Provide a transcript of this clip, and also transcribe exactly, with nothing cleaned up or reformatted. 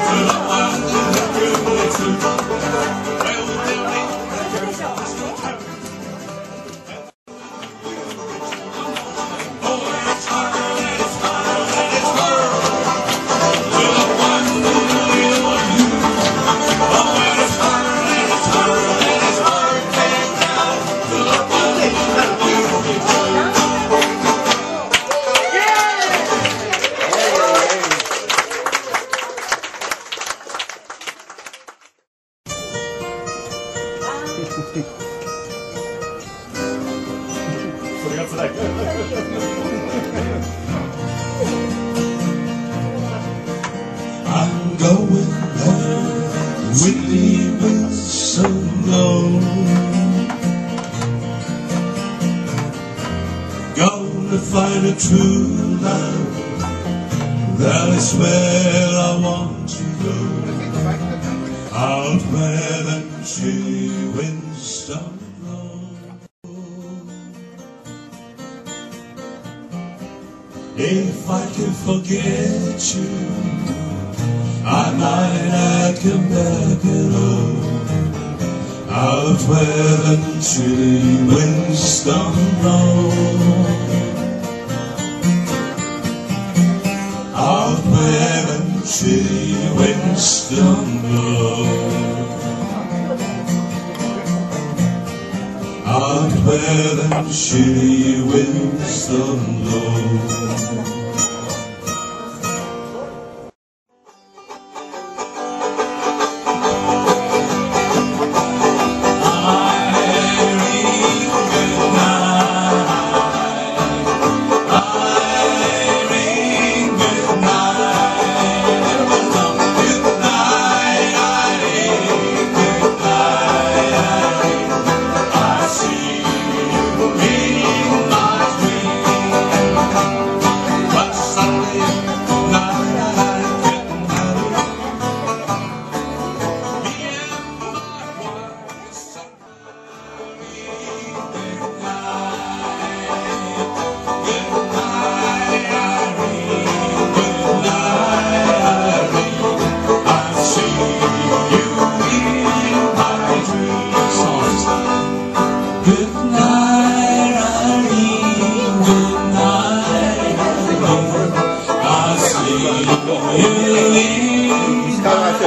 I'm going there with me so low. Gonna find a true love, that is where I want to go. Out where the chilly winds don't blow. If I could forget you, I might not come back at all. Out where the chilly winds don't blow. Out where the chilly winds don't blow. Out where the chilly winds don't blow. He's